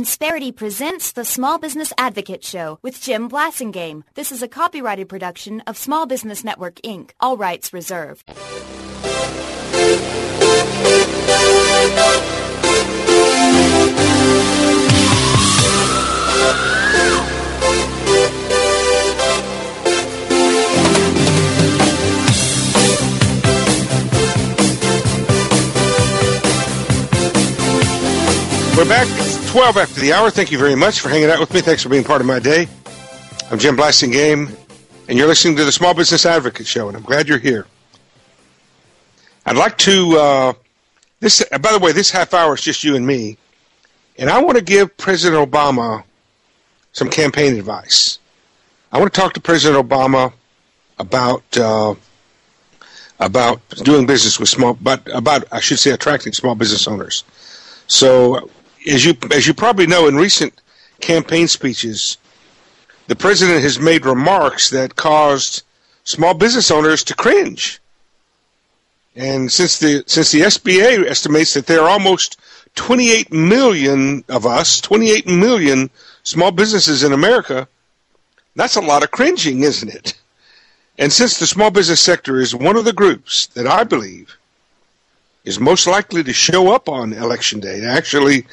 Insperity presents the Small Business Advocate Show with Jim Blasingame. This is a copyrighted production of Small Business Network, Inc. All rights reserved. We're back. It's 12 after the hour. Thank you very much for hanging out with me. Thanks for being part of my day. I'm Jim Blasingame, and you're listening to the Small Business Advocate Show, and I'm glad you're here. I'd like to, by the way, this half hour is just you and me, and I want to give President Obama some campaign advice. I want to talk to President Obama about doing business with attracting small business owners. So, as you probably know, in recent campaign speeches, the president has made remarks that caused small business owners to cringe. And since the SBA estimates that there are almost 28 million of us, 28 million small businesses in America, that's a lot of cringing, isn't it? And since the small business sector is one of the groups that I believe is most likely to show up on election day, actually,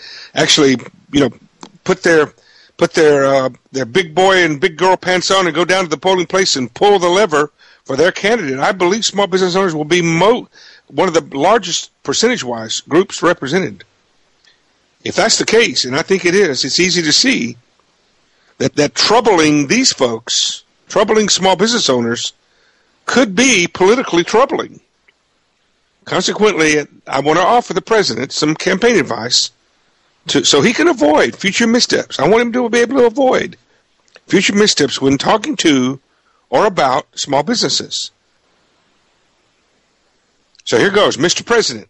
put their big boy and big girl pants on and go down to the polling place and pull the lever for their candidate. I believe small business owners will be one of the largest percentage-wise groups represented. If that's the case, and I think it is, it's easy to see that troubling these folks, troubling small business owners, could be politically troubling. Consequently, I want to offer the president some campaign advice so he can avoid future missteps. I want him to be able to avoid future missteps when talking to or about small businesses. So here goes. Mr. President,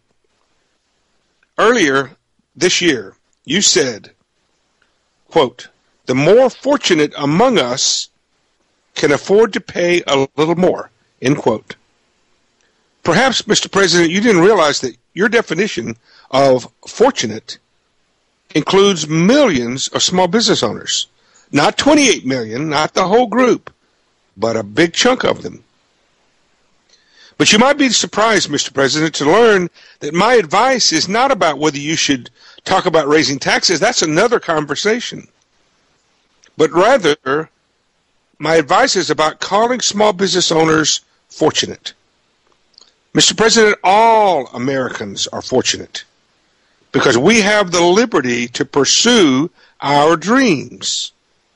earlier this year, you said, quote, "The more fortunate among us can afford to pay a little more," end quote. Perhaps, Mr. President, you didn't realize that your definition of fortunate includes millions of small business owners. Not 28 million, not the whole group, but a big chunk of them. But you might be surprised, Mr. President, to learn that my advice is not about whether you should talk about raising taxes. That's another conversation. But rather, my advice is about calling small business owners fortunate. Mr. President, all Americans are fortunate because we have the liberty to pursue our dreams.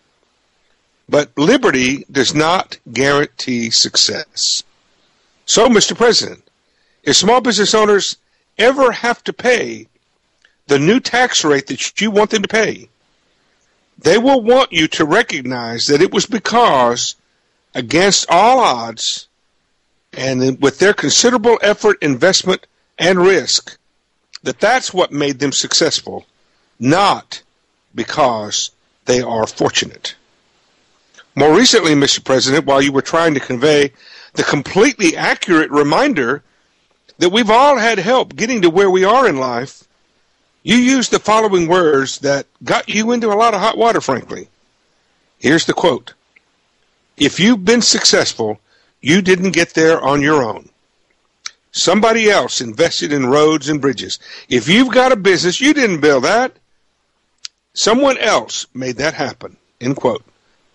But liberty does not guarantee success. So, Mr. President, if small business owners ever have to pay the new tax rate that you want them to pay, they will want you to recognize that it was because, against all odds, and with their considerable effort, investment, and risk, that's what made them successful, not because they are fortunate. More recently, Mr. President, while you were trying to convey the completely accurate reminder that we've all had help getting to where we are in life, you used the following words that got you into a lot of hot water, frankly. Here's the quote. "If you've been successful, you didn't get there on your own. Somebody else invested in roads and bridges. If you've got a business, you didn't build that. Someone else made that happen," end quote.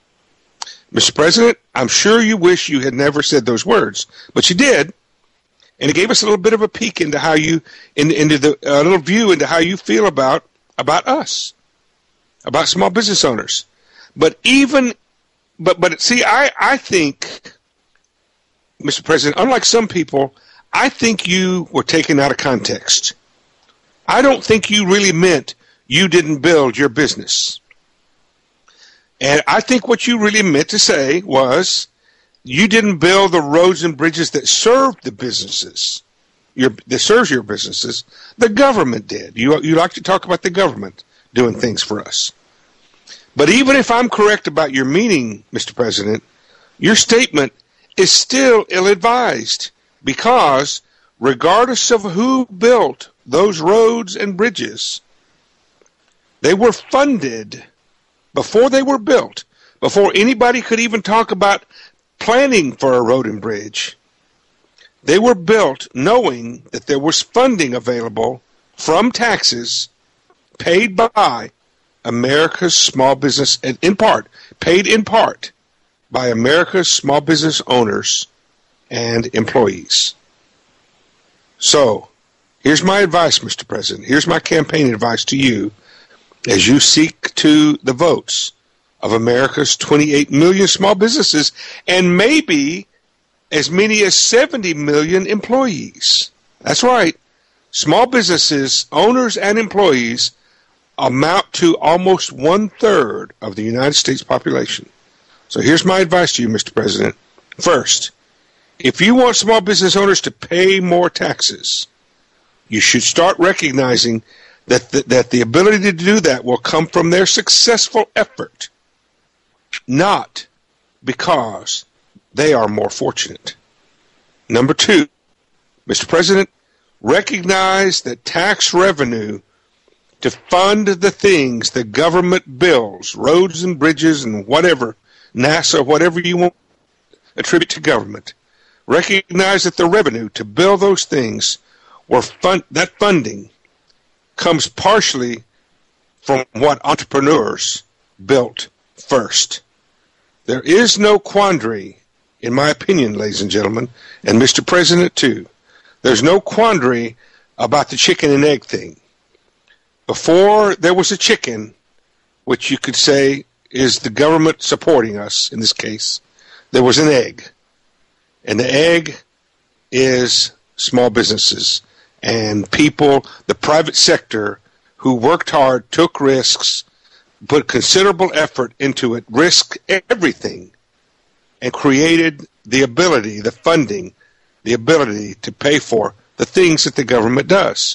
Mr. President, I'm sure you wish you had never said those words, but you did, and it gave us a little bit of a peek into how you, a little view into how you feel about us, about small business owners. But see, I think, Mr. President, unlike some people, I think you were taken out of context. I don't think you really meant you didn't build your business. And I think what you really meant to say was you didn't build the roads and bridges that served the businesses, that serves your businesses. The government did. You like to talk about the government doing things for us. But even if I'm correct about your meaning, Mr. President, your statement is still ill-advised because regardless of who built those roads and bridges, They were funded before they were built, before anybody could even talk about planning for a road and bridge. They were built knowing that there was funding available from taxes paid by America's small business, and paid in part by America's small business owners and employees. So, here's my advice, Mr. President. Here's my campaign advice to you as you seek to the votes of America's 28 million small businesses and maybe as many as 70 million employees. That's right. Small businesses, owners, and employees amount to almost 1/3 of the United States population. So here's my advice to you, Mr. President. First, if you want small business owners to pay more taxes, you should start recognizing that the ability to do that will come from their successful effort, not because they are more fortunate. Number two, Mr. President, recognize that tax revenue to fund the things the government builds, roads and bridges and whatever, NASA, whatever you want to attribute to government, recognize that the revenue to build those things, that funding comes partially from what entrepreneurs built first. There is no quandary, in my opinion, ladies and gentlemen, and Mr. President too, there's no quandary about the chicken and egg thing. Before there was a chicken, which you could say is the government supporting us in this case, there was an egg. And the egg is small businesses and people, the private sector, who worked hard, took risks, put considerable effort into it, risked everything, and created the ability, the funding, the ability to pay for the things that the government does.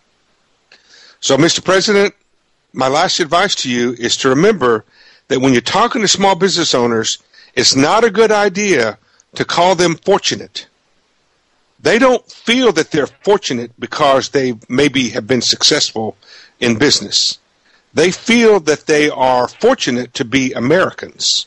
So, Mr. President, my last advice to you is to remember that when you're talking to small business owners, it's not a good idea to call them fortunate. They don't feel that they're fortunate because they maybe have been successful in business. They feel that they are fortunate to be Americans.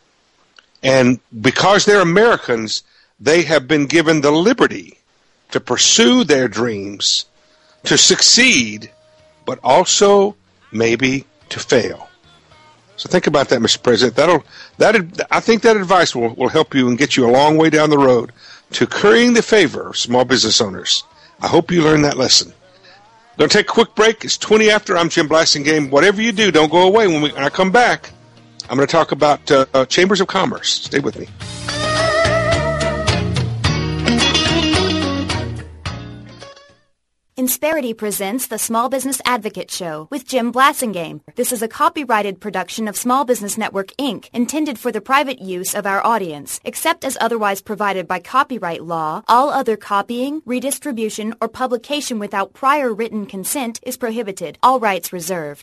And because they're Americans, they have been given the liberty to pursue their dreams, to succeed, but also maybe to fail. So think about that, Mr. President. I think that advice will help you and get you a long way down the road to currying the favor of small business owners. I hope you learned that lesson. Going to take a quick break. It's 20 after. I'm Jim Blasingame. Whatever you do, don't go away. When I come back, I'm going to talk about chambers of commerce. Stay with me. Insperity presents the Small Business Advocate Show with Jim Blasingame. This is a copyrighted production of Small Business Network, Inc., intended for the private use of our audience. Except as otherwise provided by copyright law, all other copying, redistribution, or publication without prior written consent is prohibited. All rights reserved.